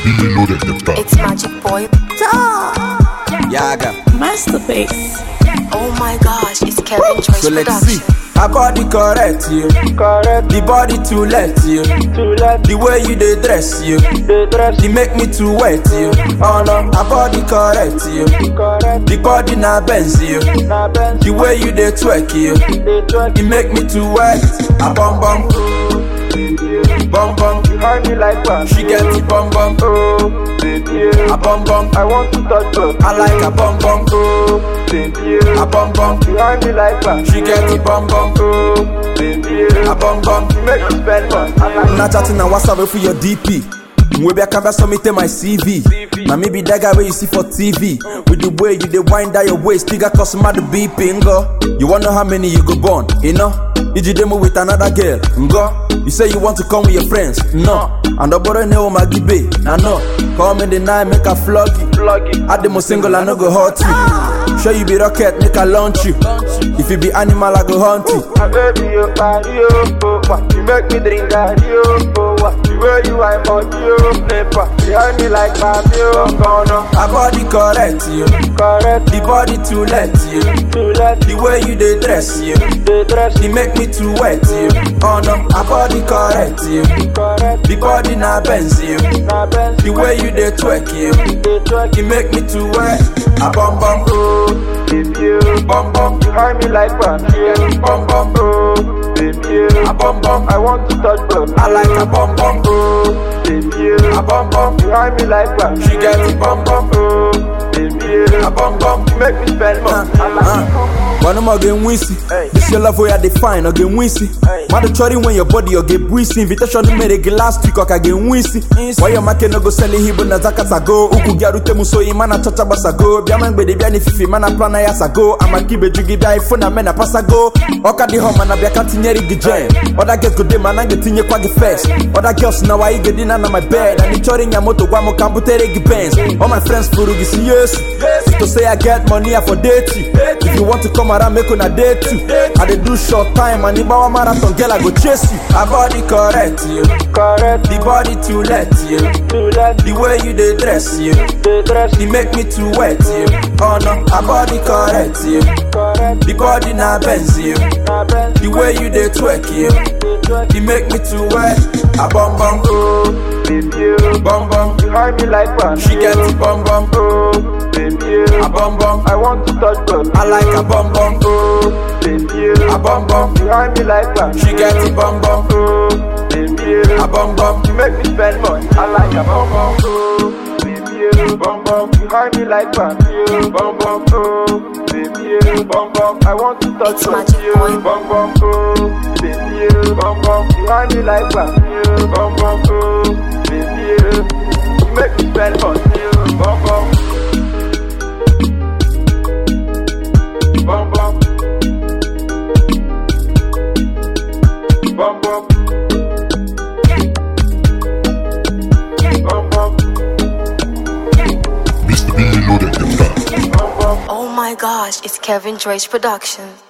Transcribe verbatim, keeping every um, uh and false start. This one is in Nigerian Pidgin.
It's Magic Boy. Yaga. Masterpiece. Oh my gosh, it's Kevin Joyce So let's production. see. Her body correct you, Correct, the body too let you, too late, the way you dey dress you, they dress, they make me too wet you. Oh no, her body correct you, correct, the body na Benz you, na bench, the way you dey twerk you, they twerk, it make me too wet. A bum bum, bum bum, you hide me like that. she get the bum bum, Oh, baby, a bum bum. I want to touch you. I like a bum bum, Oh, baby, a bum bum. you hide me like that. She get the bum bum, Oh, baby, a bum bum. you make me spend money. I like Na chatting na WhatsApp for your D P. Maybe I can be submit my C V. Now maybe that guy where you see for T V. With the way you dey wind down your waist, still got customer the B P. Ngo. You wanna know how many you go born? You know? Did you demo with another girl? Ngo. You say you want to come with your friends? No. And the boy know my gibe. Nah no. Come in the night, make a flog you. lucky. I demo single, I no go hurt you. Sure you be rocket, make a launch you. If you be animal, I go hunt you. My baby, you body, oh, oh, what? You make me drink that, oh, oh, what? The way you I body, oh, never. You hide me like baby, oh, oh, no. Her body correct you, Correct, the body too let you, too late, the way you dey dress you, they dress, it make me too wet you. Oh no, her body correct you, correct, the body na Benz you, na bench, the way you dey twerk you, they twerk, it make me too wet. A bum bum, oh, baby, oh, bum bum, you hide me like that, yeah. bum bum, Oh, baby, a oh, bum bum. I want to touch you. I like a bum bum, Oh, baby, a oh, bum bum. you hide me like that. She get the bum bum, Oh, baby, a oh, bum bum. you make me spend money. I like it. One more game wincy. Hey. This your love where I define or game wincy. Hey. Man, the chori when your body or get breezy. Invitation to make it last week or get wincy. Why your market no go sell it hibo na zakasa go. Uku gyaru temu so imana chacha basa go. Biama ngbe de biani fifi mana plana ya sago. Ama kibe jugi bia iPhone na mena pasa go. Oka di home na bia kantinyeri gijen. Other girls go dem and get tinye kwa ge first. Other girls na wa ige dina na my bed. And the chori nyamoto gwa mo kambutere gi Benz. All my friends furu gi si yes. To say I get money I for date you. If you want to come around make una date you. I dey do short time and if I marathon girl I go chase you. Her body correct you, Correct, the body too let you, too late, the way you dey dress you, they dress, it make me too wet you. Oh no, her body correct you, correct, the body na Benz you, na bench, the way you dey twerk you, they twerk, it make me too wet. A bum bum, oh, baby, oh, bum bum, you hide me like that. she get the bum bum, Oh, baby, a oh, bum bum. I want to touch you. I like a bum bum, Oh, baby, a oh, bum bum, you hide me like that. she get the bum bum, Oh, baby, a oh, bum bum. you make me spend money. I like a bum bum. Oh, baby, oh, bum bum, you hide me like that. Oh, bum bum, oh, baby, oh, bum bum, I want to touch It's you. Magic Boy. Bum bum, oh, baby, oh, bum bum, you hide me like that. Oh, bum bum, oh, baby, oh, you make me spend money. Oh, bum bum. Bum bum, bum bum, bum bum, Oh my gosh, it's Kevin Joyce production.